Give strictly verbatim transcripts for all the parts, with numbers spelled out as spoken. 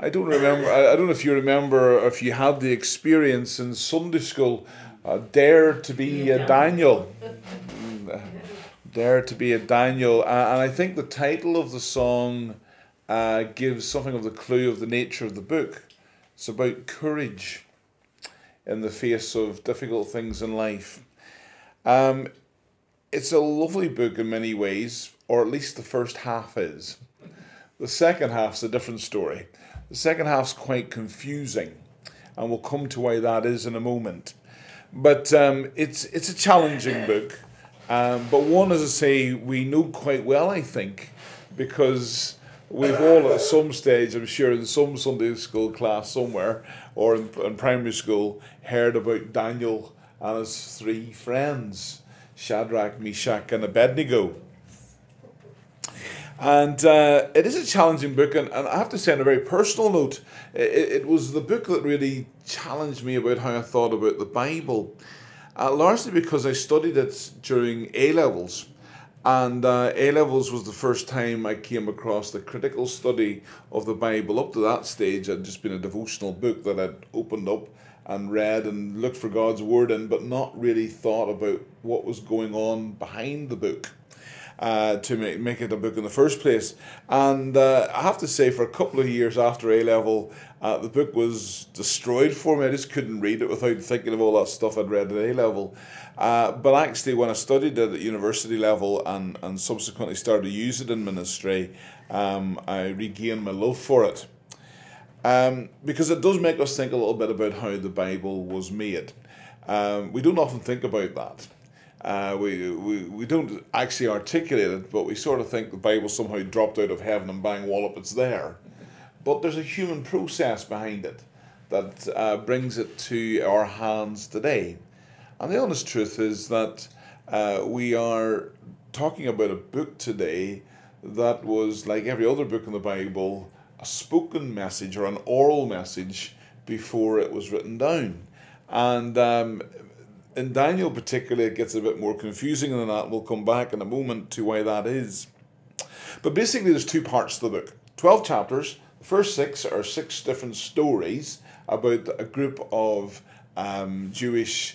I don't remember. I, I don't know if you remember, or if you had the experience in Sunday school. Uh, dare to be a Daniel. Dare to be a Daniel. Uh, and I think the title of the song uh, gives something of the clue of the nature of the book. It's about courage in the face of difficult things in life. Um, it's a lovely book in many ways, or at least the first half is. The second half's a different story. The second half's quite confusing, and we'll come to why that is in a moment. But um, it's it's a challenging book, um, but one, as I say, we know quite well, I think, because we've all at some stage, I'm sure, in some Sunday school class somewhere, or in, in primary school, heard about Daniel and his three friends, Shadrach, Meshach, and Abednego. And uh, it is a challenging book, and, and I have to say, on a very personal note, it, it was the book that really challenged me about how I thought about the Bible, uh, largely because I studied it during A-levels, and uh, A-levels was the first time I came across the critical study of the Bible. Up to that stage, it had just been a devotional book that I'd opened up and read and looked for God's word in, but not really thought about what was going on behind the book. Uh, to make, make it a book in the first place. And uh, I have to say, for a couple of years after A-level, uh, the book was destroyed for me. I just couldn't read it without thinking of all that stuff I'd read at A-level. Uh, but actually, when I studied it at university level and, and subsequently started to use it in ministry, um, I regained my love for it. Um, because it does make us think a little bit about how the Bible was made. Um, we don't often think about that. Uh, we, we we don't actually articulate it, but we sort of think the Bible somehow dropped out of heaven and bang wallop, it's there. But there's a human process behind it that uh, brings it to our hands today. And the honest truth is that uh, we are talking about a book today that was, like every other book in the Bible, a spoken message or an oral message before it was written down. And um, in Daniel particularly, it gets a bit more confusing than that. We'll come back in a moment to why that is. But basically, there's two parts to the book. Twelve chapters. The first six are six different stories about a group of um, Jewish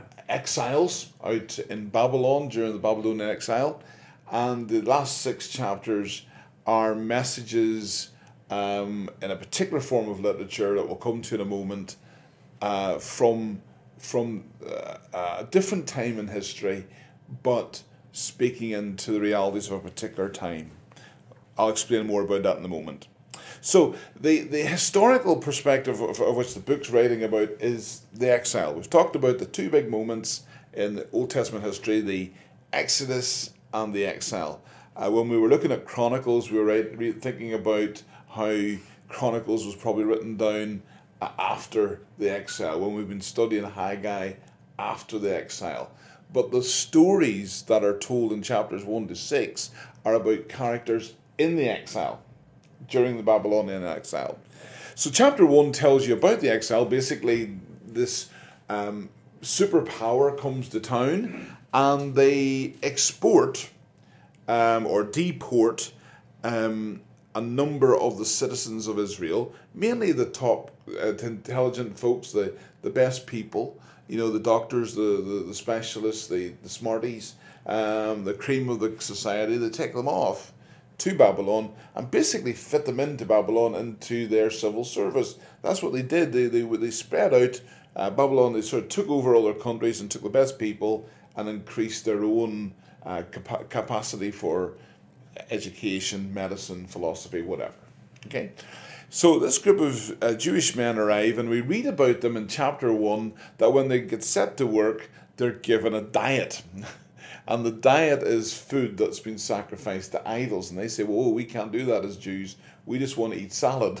exiles out in Babylon during the Babylonian exile. And the last six chapters are messages um, in a particular form of literature that we'll come to in a moment uh, from from uh, a different time in history, but speaking into the realities of a particular time. I'll explain more about that in a moment. So the, the historical perspective of, of which the book's writing about is the exile. We've talked about the two big moments in the Old Testament history, the Exodus and the exile. Uh, when we were looking at Chronicles, we were right, re- thinking about how Chronicles was probably written down after the exile, when we've been studying Haggai after the exile. But the stories that are told in chapters one to six are about characters in the exile, during the Babylonian exile. So chapter one tells you about the exile. Basically, this um, superpower comes to town and they export um, or deport um, a number of the citizens of Israel, mainly the top uh, intelligent folks, the, the best people, you know, the doctors, the, the, the specialists, the, the smarties, um, the cream of the society. They take them off to Babylon and basically fit them into Babylon, into their civil service. That's what they did. They they, they spread out uh, Babylon. They sort of took over other countries and took the best people and increased their own uh, capa- capacity for education, medicine, philosophy, whatever. Okay, so this group of uh, Jewish men arrive, and we read about them in chapter one that when they get set to work, they're given a diet. And the diet is food that's been sacrificed to idols. And they say, well, we can't do that as Jews. We just want to eat salad.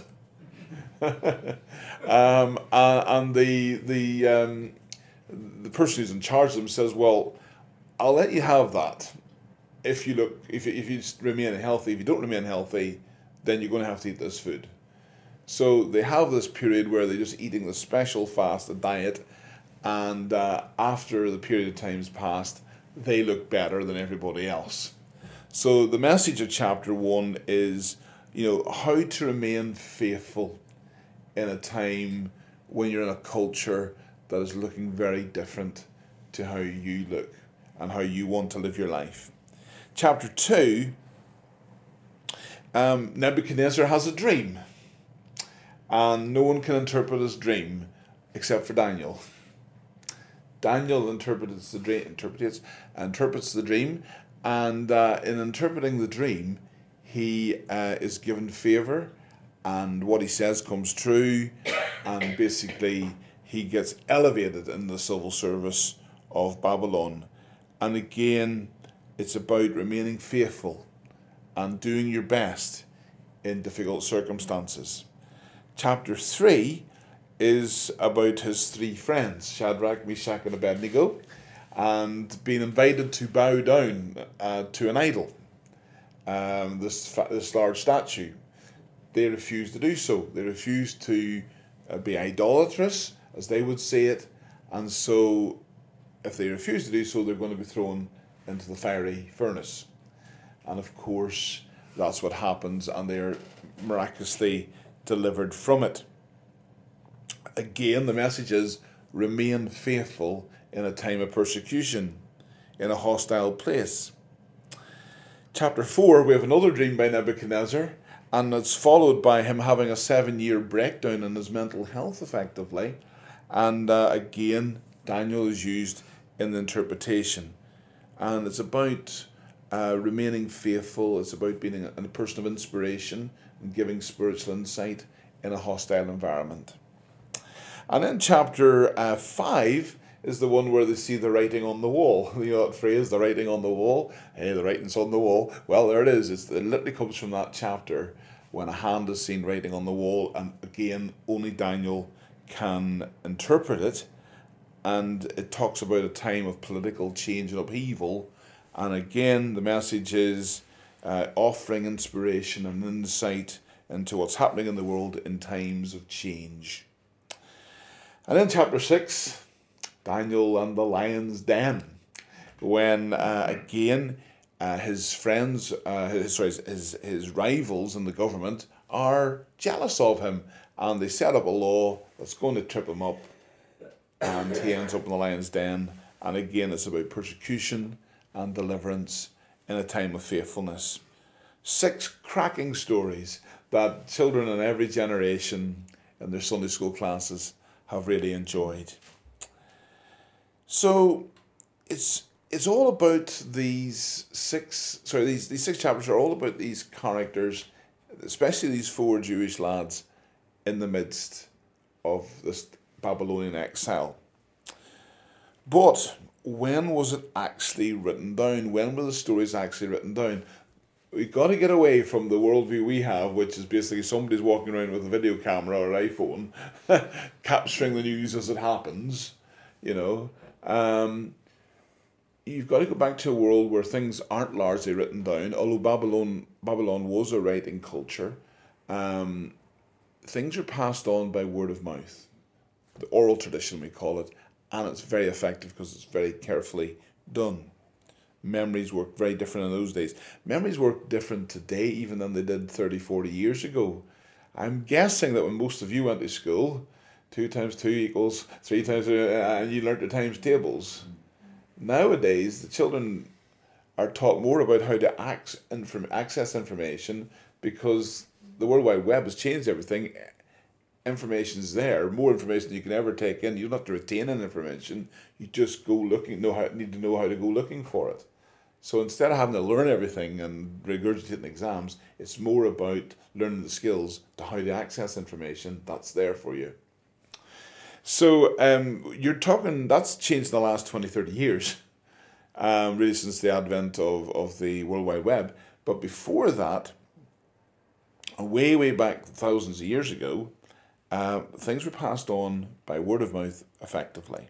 um, uh, and the the um, the person who's in charge of them says, well, I'll let you have that if you look if you, if you remain healthy. If you don't remain healthy, then you're going to have to eat this food. So they have this period where they're just eating the special fast, the diet, and uh, after the period of time's passed, they look better than everybody else. So the message of chapter one is, you know, how to remain faithful in a time when you're in a culture that is looking very different to how you look and how you want to live your life. Chapter two, um, Nebuchadnezzar has a dream, and no one can interpret his dream except for Daniel. Daniel interprets the dream, interprets, interprets the dream, and uh, in interpreting the dream, he uh, is given favor, and what he says comes true, and basically he gets elevated in the civil service of Babylon. And again, it's about remaining faithful and doing your best in difficult circumstances. Chapter three is about his three friends, Shadrach, Meshach, and Abednego, and being invited to bow down uh, to an idol, um, this this large statue. They refused to do so. They refused to uh, be idolatrous, as they would say it, and so if they refuse to do so, they're going to be thrown into the fiery furnace. And of course, that's what happens, and they're miraculously delivered from it. Again, the message is remain faithful in a time of persecution, in a hostile place. Chapter four, we have another dream by Nebuchadnezzar, and it's followed by him having a seven-year breakdown in his mental health, effectively. And uh, again, Daniel is used in the interpretation. And it's about uh, remaining faithful. It's about being a, a person of inspiration and giving spiritual insight in a hostile environment. And then chapter uh, five is the one where they see the writing on the wall. You know that phrase, the writing on the wall? Hey, the writing's on the wall. Well, there it is. It's, it literally comes from that chapter when a hand is seen writing on the wall. And again, only Daniel can interpret it. And it talks about a time of political change and upheaval. And again, the message is uh, offering inspiration and insight into what's happening in the world in times of change. And then chapter six, Daniel and the lion's den, when uh, again uh, his friends, uh, his, sorry, his his rivals in the government are jealous of him, and they set up a law that's going to trip him up, and he ends up in the lion's den. And again, it's about persecution and deliverance in a time of faithfulness. Six cracking stories that children in every generation in their Sunday school classes have really enjoyed. So it's it's all about these six sorry these these six chapters are all about these characters, especially these four Jewish lads in the midst of this Babylonian exile. But when was it actually written down? When were the stories actually written down? We've got to get away from the worldview we have, which is basically somebody's walking around with a video camera or iPhone, capturing the news as it happens, you know. Um, you've got to go back to a world where things aren't largely written down. Although Babylon Babylon was a writing culture, um, things are passed on by word of mouth, the oral tradition we call it, and it's very effective because it's very carefully done. Memories work very different in those days. Memories work different today even than they did thirty, forty years ago. I'm guessing that when most of you went to school, two times two equals three times, uh, and you learnt the times tables. Nowadays, the children are taught more about how to ac- inform- access information because the World Wide Web has changed everything. Information's there, more information than you can ever take in. You don't have to retain any information. You just go looking, know how, need to know how to go looking for it. So instead of having to learn everything and regurgitating exams, it's more about learning the skills to how to access information that's there for you. So um, you're talking, that's changed in the last twenty, thirty years, um, really since the advent of, of the World Wide Web. But before that, way, way back thousands of years ago, uh, things were passed on by word of mouth effectively.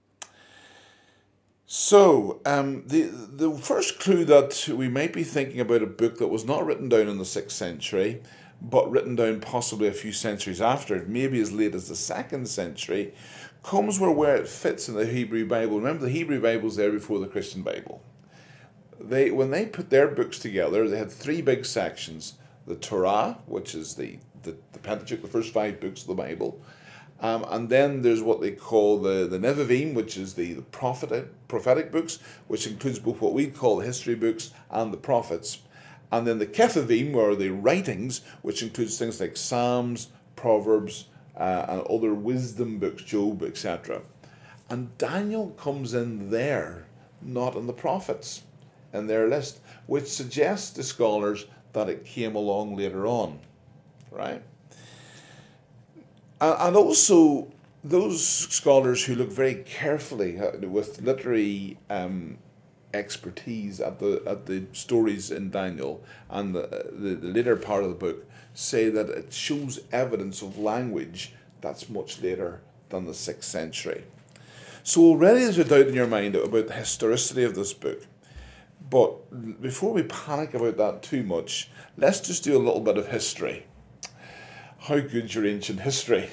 So, um, the the first clue that we might be thinking about a book that was not written down in the sixth century, but written down possibly a few centuries after it, maybe as late as the second century, comes where, where it fits in the Hebrew Bible. Remember, the Hebrew Bible's there before the Christian Bible. They when they put their books together, they had three big sections. The Torah, which is the the, the Pentateuch, the first five books of the Bible. Um, and then there's what they call the, the Nevi'im, which is the, the prophetic, prophetic books, which includes both what we call the history books and the prophets. And then the Ketuvim, or the writings, which includes things like Psalms, Proverbs, uh, and other wisdom books, Job, et cetera. And Daniel comes in there, not in the prophets, in their list, which suggests to scholars that it came along later on, right? And also, those scholars who look very carefully with literary um, expertise at the at the stories in Daniel and the, the, the later part of the book say that it shows evidence of language that's much later than the sixth century. So already there's a doubt in your mind about the historicity of this book. But before we panic about that too much, let's just do a little bit of history. How good's your ancient history?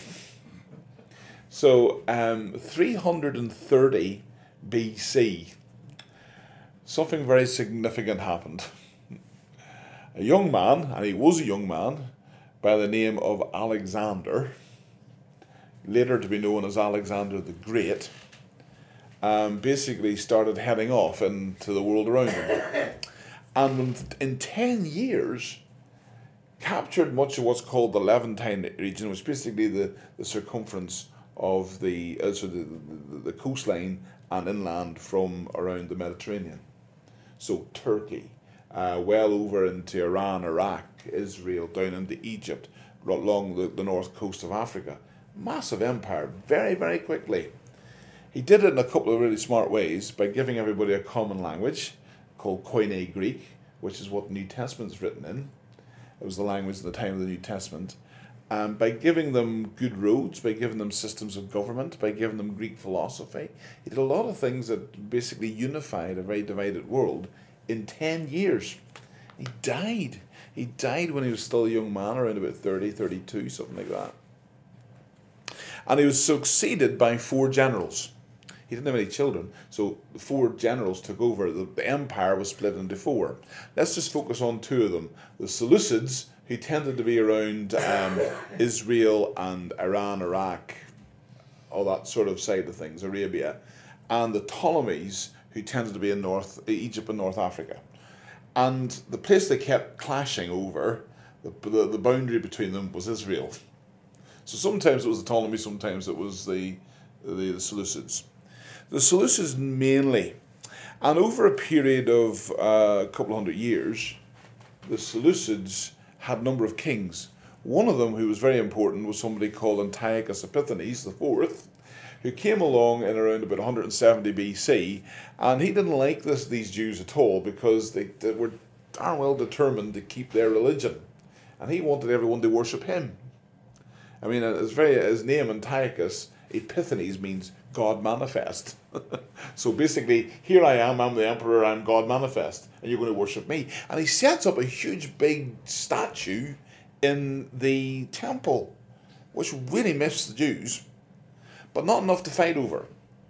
So, um, three hundred thirty B C, something very significant happened. A young man, and he was a young man, by the name of Alexander, later to be known as Alexander the Great, um, basically started heading off into the world around him. And in ten years, captured much of what's called the Levantine region, which is basically the, the circumference of the, uh, so the, the, the coastline and inland from around the Mediterranean. So Turkey, uh, well over into Iran, Iraq, Israel, down into Egypt, along the, the north coast of Africa. Massive empire, very, very quickly. He did it in a couple of really smart ways by giving everybody a common language called Koine Greek, which is what the New Testament is written in. It was the language at the time of the New Testament. Um, by giving them good roads, by giving them systems of government, by giving them Greek philosophy. He did a lot of things that basically unified a very divided world in ten years. He died. He died when he was still a young man, around about thirty, thirty-two, something like that. And he was succeeded by four generals. He didn't have any children, so the four generals took over. The, the empire was split into four. Let's just focus on two of them. The Seleucids, who tended to be around um, Israel and Iran, Iraq, all that sort of side of things, Arabia, and the Ptolemies, who tended to be in North Egypt and North Africa. And the place they kept clashing over, the, the, the boundary between them, was Israel. So sometimes it was the Ptolemies, sometimes it was the, the, the Seleucids. The Seleucids mainly, and over a period of uh, a couple of hundred years, the Seleucids had a number of kings. One of them, who was very important, was somebody called Antiochus Epiphanes the Fourth, who came along in around about one hundred seventy B C, and he didn't like this these Jews at all because they, they were darn well determined to keep their religion, and he wanted everyone to worship him. I mean, his very his name Antiochus Epiphanes means God manifest. So basically, here I am, I'm the emperor, I'm God manifest, and you're going to worship me. And he sets up a huge big statue in the temple, which really miffs the Jews, but not enough to fight over.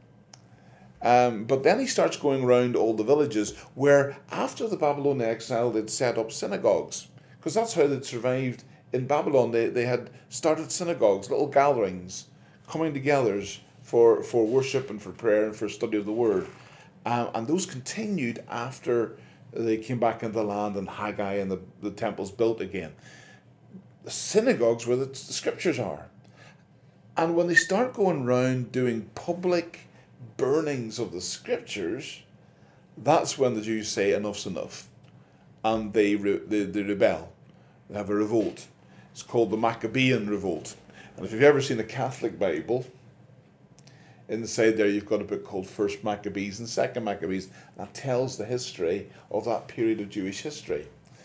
Um, but then he starts going around all the villages where, after the Babylonian exile, they'd set up synagogues, because that's how they'd survived in Babylon. They, they had started synagogues, little gatherings, coming together for, for worship and for prayer and for study of the word. Um, and those continued after they came back into the land and Haggai and the, the temples built again. The synagogues where the, the scriptures are. And when they start going around doing public burnings of the scriptures, that's when the Jews say enough's enough. And they, re, they, they rebel. They have a revolt. It's called the Maccabean Revolt. And if you've ever seen a Catholic Bible, inside there you've got a book called First Maccabees and Second Maccabees. That tells the history of that period of Jewish history.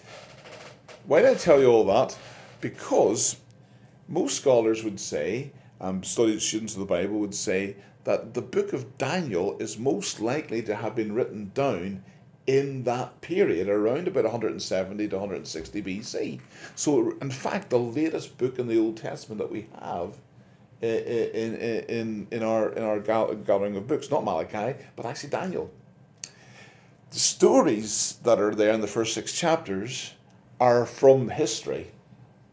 Why did I tell you all that? Because most scholars would say, um, studied students of the Bible would say, that the book of Daniel is most likely to have been written down in that period, around about one hundred seventy to one hundred sixty B C. So, in fact, the latest book in the Old Testament that we have in in in, in our in our gathering of books, not Malachi, but actually Daniel. The stories that are there in the first six chapters are from history.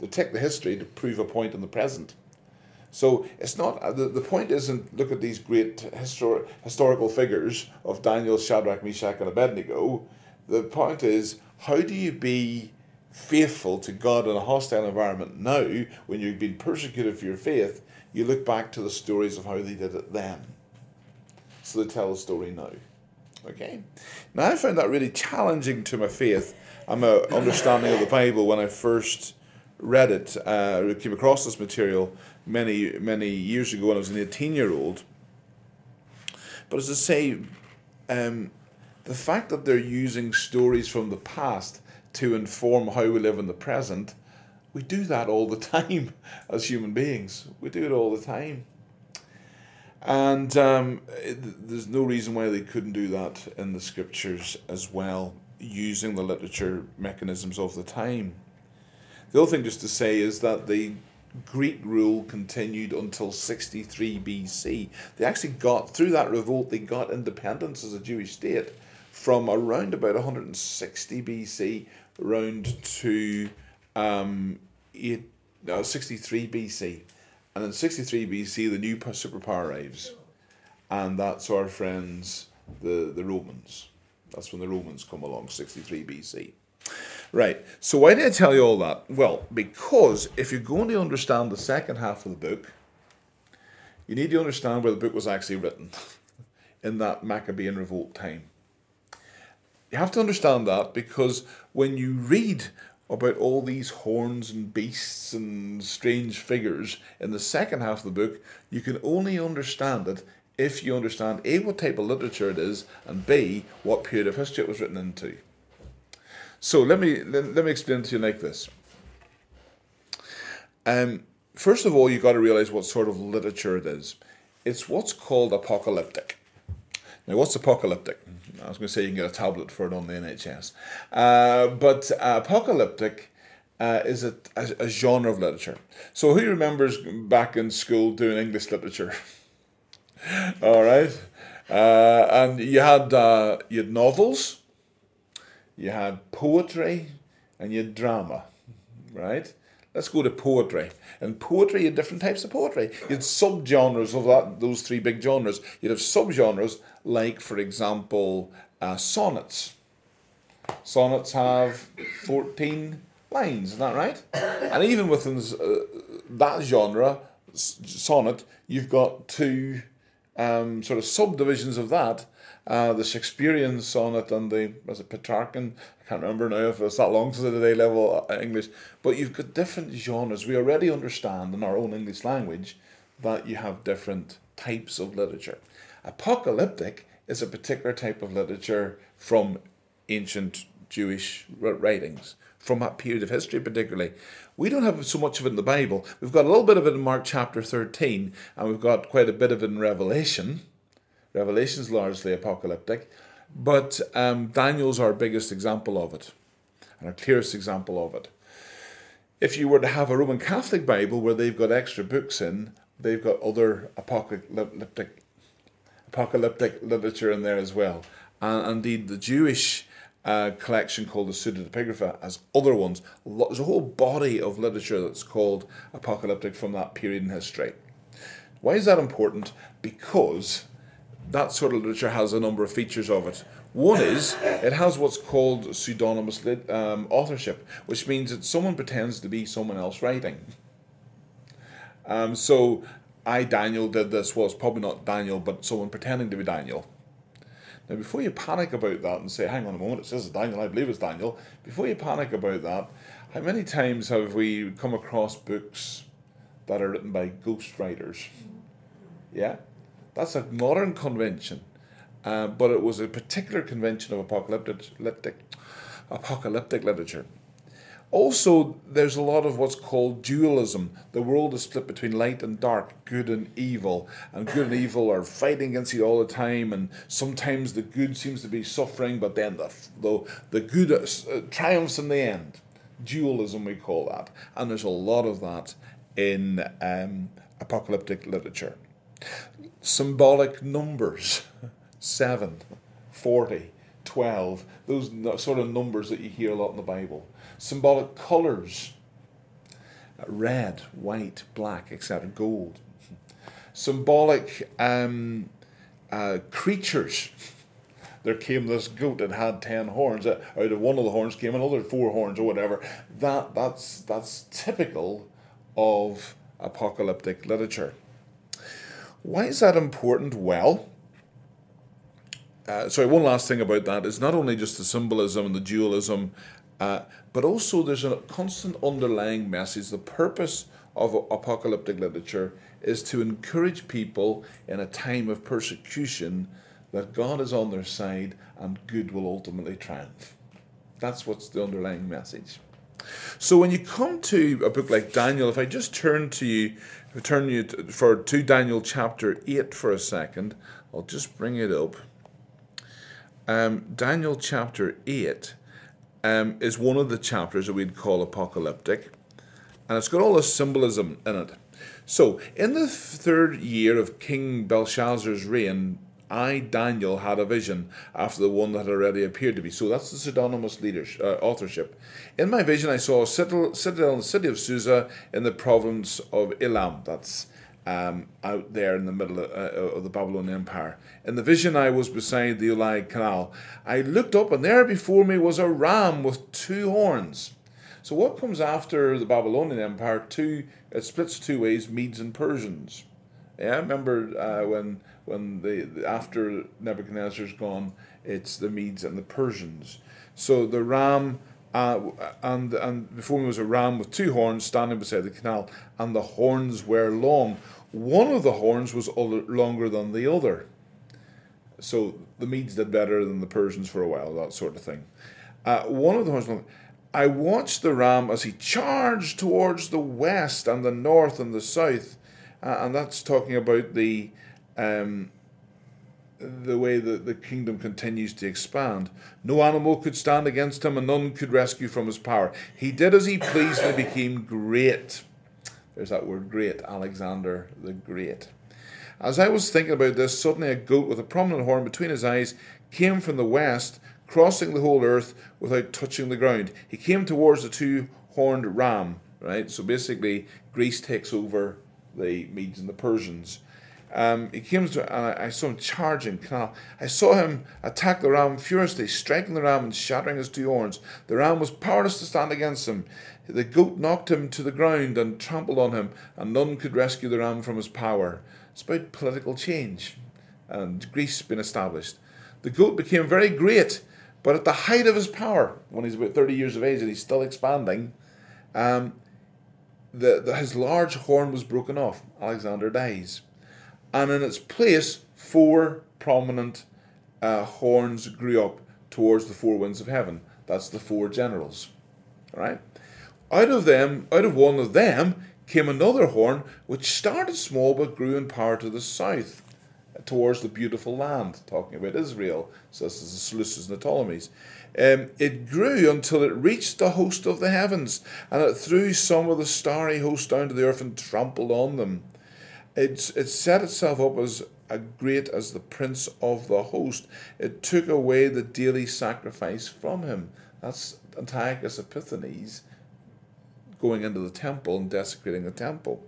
They take the history to prove a point in the present. So it's not, the, the point isn't look at these great histor- historical figures of Daniel, Shadrach, Meshach, and Abednego. The point is, how do you be faithful to God in a hostile environment now when you've been persecuted for your faith? You look back to the stories of how they did it then. So they tell the story now. Okay? Now I found that really challenging to my faith and my understanding of the Bible when I first read it. Uh, I came across this material many, many years ago when I was an eighteen-year-old. But as I say, um, the fact that they're using stories from the past to inform how we live in the present, we do that all the time as human beings. We do it all the time. And um, it, there's no reason why they couldn't do that in the scriptures as well, using the literature mechanisms of the time. The other thing just to say is that the Greek rule continued until sixty-three B C. They actually got, through that revolt, they got independence as a Jewish state from around about one hundred sixty B C round to um, eight, no, sixty-three B C. And in sixty-three B C, the new superpower arrives. And that's our friends, the, the Romans. That's when the Romans come along, sixty-three B C. Right, so why did I tell you all that? Well, because if you're going to understand the second half of the book, you need to understand where the book was actually written, in that Maccabean revolt time. You have to understand that because when you read about all these horns and beasts and strange figures in the second half of the book, you can only understand it if you understand A, what type of literature it is, and B, what period of history it was written into. So let me let, let me explain to you like this. Um, first of all, you've got to realize what sort of literature it is. It's what's called apocalyptic. Now, what's apocalyptic? I was going to say you can get a tablet for it on the N H S. Uh, but uh, apocalyptic uh, is a, a, a genre of literature. So who remembers back in school doing English literature? All right. Uh, and you had uh, you had novels, you had poetry, and you had drama, right? Let's go to poetry. In poetry, you had different types of poetry. You had subgenres of that, those three big genres. You'd have subgenres like, for example, uh, sonnets. Sonnets have fourteen lines, isn't that right? And even within uh, that genre, sonnet, you've got two um, sort of subdivisions of that. Uh, the Shakespearean sonnet and the, was it Petrarchan? I can't remember now if it's that long since I did A-level English. But you've got different genres. We already understand in our own English language that you have different types of literature. Apocalyptic is a particular type of literature from ancient Jewish writings, from that period of history particularly. We don't have so much of it in the Bible. We've got a little bit of it in Mark chapter thirteen, and we've got quite a bit of it in Revelation. Revelation's largely apocalyptic, but um, Daniel's our biggest example of it, and our clearest example of it. If you were to have a Roman Catholic Bible where they've got extra books in, they've got other apocalyptic, apocalyptic literature in there as well. And indeed, the Jewish uh, collection called the Pseudepigrapha has other ones. There's a whole body of literature that's called apocalyptic from that period in history. Why is that important? Because that sort of literature has a number of features of it. One is, it has what's called pseudonymous lit, um, authorship, which means that someone pretends to be someone else writing. Um, so, I, Daniel, did this. Well, it's probably not Daniel, but someone pretending to be Daniel. Now, before you panic about that and say, hang on a moment, it says it's Daniel, I believe it's Daniel. Before you panic about that, how many times have we come across books that are written by ghost writers? Yeah? That's a modern convention, uh, but it was a particular convention of apocalyptic, apocalyptic literature. Also, there's a lot of what's called dualism. The world is split between light and dark, good and evil, and good and evil are fighting against each other all the time, and sometimes the good seems to be suffering, but then the the, the good uh, triumphs in the end. Dualism, we call that. And there's a lot of that in um, apocalyptic literature. Symbolic numbers, seven, forty, twelve, those sort of numbers that you hear a lot in the Bible. Symbolic colours. red, white, black, et cetera, gold. Symbolic um, uh, creatures. There came this goat that had ten horns. Out of one of the horns came another four horns or whatever. That that's that's typical of apocalyptic literature. Why is that important? Well, uh, sorry, one last thing about that is not only just the symbolism and the dualism, uh, but also there's a constant underlying message. The purpose of apocalyptic literature is to encourage people in a time of persecution that God is on their side and good will ultimately triumph. That's what's the underlying message. So when you come to a book like Daniel, if I just turn to you, turn you to, for to Daniel chapter eight for a second, I'll just bring it up. Um, Daniel chapter eight um, is one of the chapters that we'd call apocalyptic, and it's got all the symbolism in it. So in the third year of King Belshazzar's reign, I, Daniel, had a vision after the one that had already appeared to me. So that's the pseudonymous leadership, uh, authorship. In my vision, I saw a citadel, citadel in the city of Susa in the province of Elam. That's um, out there in the middle of, uh, of the Babylonian Empire. In the vision, I was beside the Ulai Canal. I looked up, and there before me was a ram with two horns. So what comes after the Babylonian Empire? Two, it splits two ways: Medes and Persians. Yeah, remember uh, when when the after Nebuchadnezzar's gone, it's the Medes and the Persians. So the ram, uh, and and before me was a ram with two horns standing beside the canal, and the horns were long. One of the horns was longer than the other. So the Medes did better than the Persians for a while, that sort of thing. Uh, one of the horns long. I watched the ram as he charged towards the west and the north and the south. Uh, and that's talking about the um, the way that the kingdom continues to expand. No animal could stand against him, and none could rescue from his power. He did as he pleased and became great. There's that word great, Alexander the Great. As I was thinking about this, suddenly a goat with a prominent horn between his eyes came from the west, crossing the whole earth without touching the ground. He came towards the two-horned ram, right? So basically, Greece takes over the Medes and the Persians. Um, he came to, and I, I saw him charging. I saw him attack the ram furiously, striking the ram and shattering his two horns. The ram was powerless to stand against him. The goat knocked him to the ground and trampled on him, and none could rescue the ram from his power. It's about political change, and Greece been established. The goat became very great, but at the height of his power, when he's about thirty years of age and he's still expanding, um, The, the, his large horn was broken off. Alexander dies. And in its place, four prominent uh, horns grew up towards the four winds of heaven. That's the four generals. All right? Out of them, out of one of them, came another horn, which started small but grew in power to the south, towards the beautiful land, talking about Israel. So this is the Seleucids and the Ptolemies. Um, it grew until it reached the host of the heavens, and it threw some of the starry host down to the earth and trampled on them. It, it set itself up as a great as the prince of the host. It took away the daily sacrifice from him. That's Antiochus Epiphanes going into the temple and desecrating the temple.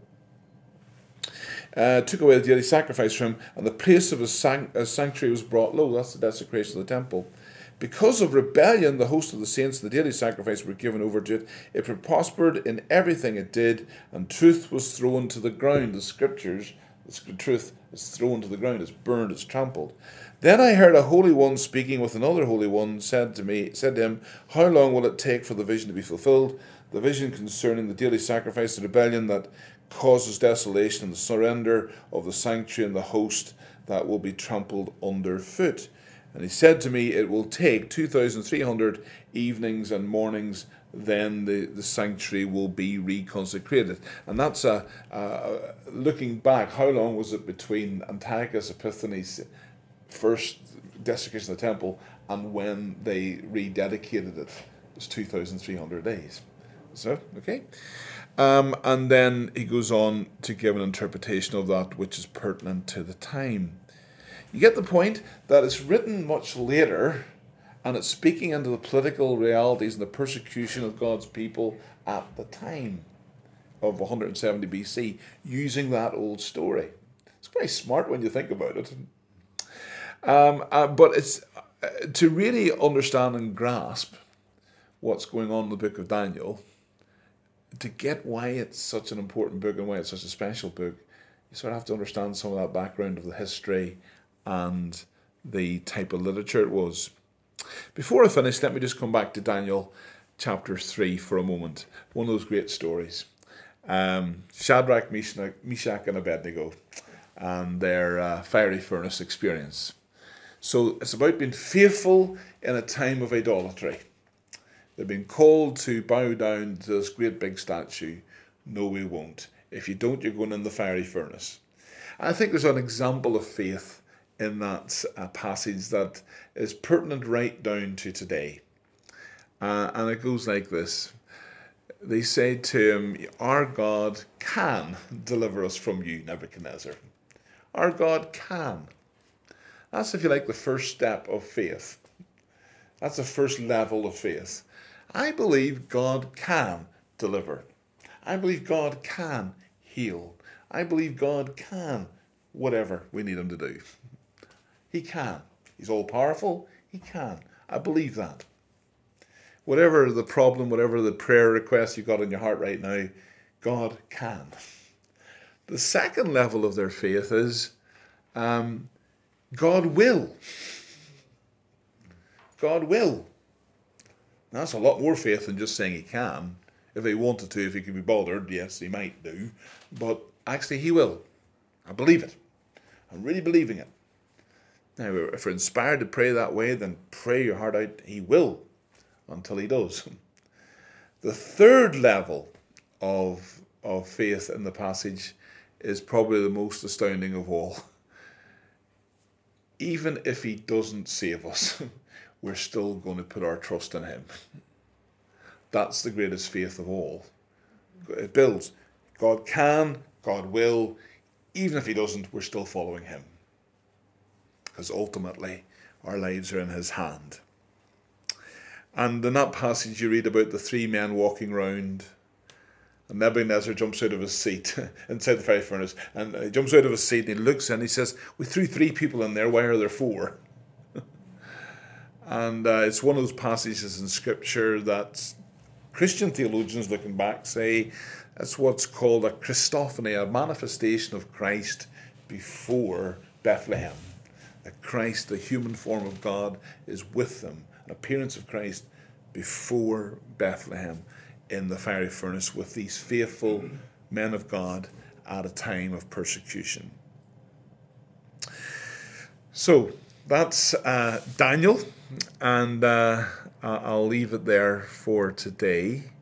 Uh, took away the daily sacrifice from him, and the place of his, san- his sanctuary was brought low. That's the desecration of the temple. Because of rebellion, the host of the saints, the daily sacrifice, were given over to it. It prospered in everything it did, and truth was thrown to the ground. The scriptures, the truth is thrown to the ground, it's burned, it's trampled. Then I heard a holy one speaking with another holy one, said to me, said to him, how long will it take for the vision to be fulfilled? The vision concerning the daily sacrifice, the rebellion that causes desolation, and the surrender of the sanctuary and the host that will be trampled underfoot. And he said to me, it will take two thousand three hundred evenings and mornings, then the, the sanctuary will be reconsecrated. And that's a, uh, looking back, how long was it between Antiochus Epiphanes' first desecration of the temple and when they rededicated it? It was two thousand three hundred days. So, okay. Um, and then he goes on to give an interpretation of that which is pertinent to the time. You get the point that it's written much later, and it's speaking into the political realities and the persecution of God's people at the time. of one hundred seventy B C using that old story. It's very smart when you think about it. Um, uh, but it's uh, to really understand and grasp what's going on in the book of Daniel, to get why it's such an important book and why it's such a special book, you sort of have to understand some of that background of the history and the type of literature it was. Before I finish, let me just come back to Daniel chapter three for a moment. One of those great stories. Um, Shadrach, Meshach, and Abednego and their uh, fiery furnace experience. So it's about being faithful in a time of idolatry. They've been called to bow down to this great big statue. No, we won't. If you don't, you're going in the fiery furnace. And I think there's an example of faith in that uh, passage that is pertinent right down to today. Uh, and it goes like this. They said to him, our God can deliver us from you, Nebuchadnezzar. Our God can. That's, if you like, the first step of faith. That's the first level of faith. I believe God can deliver. I believe God can heal. I believe God can whatever we need him to do. He can. He's all powerful. He can. I believe that. Whatever the problem, whatever the prayer request you've got in your heart right now, God can. The second level of their faith is um, God will. God will. Now, that's a lot more faith than just saying he can. If he wanted to, if he could be bothered, yes, he might do. But actually, he will. I believe it. I'm really believing it. Now, if we're inspired to pray that way, then pray your heart out. He will, until he does. The third level of, of faith in the passage is probably the most astounding of all. Even if he doesn't save us, we're still going to put our trust in him. That's the greatest faith of all. It builds. God can, God will. Even if he doesn't, we're still following him. Because ultimately, our lives are in his hand. And in that passage you read about the three men walking round, and Nebuchadnezzar jumps out of his seat inside the fiery furnace, and he jumps out of his seat and he looks and he says, we threw three people in there, why are there four? And uh, it's one of those passages in Scripture that Christian theologians looking back say that's what's called a Christophany, a manifestation of Christ before Bethlehem. That Christ, the human form of God, is with them. An appearance of Christ before Bethlehem in the fiery furnace with these faithful men of God at a time of persecution. So that's uh, Daniel, and uh, I'll leave it there for today.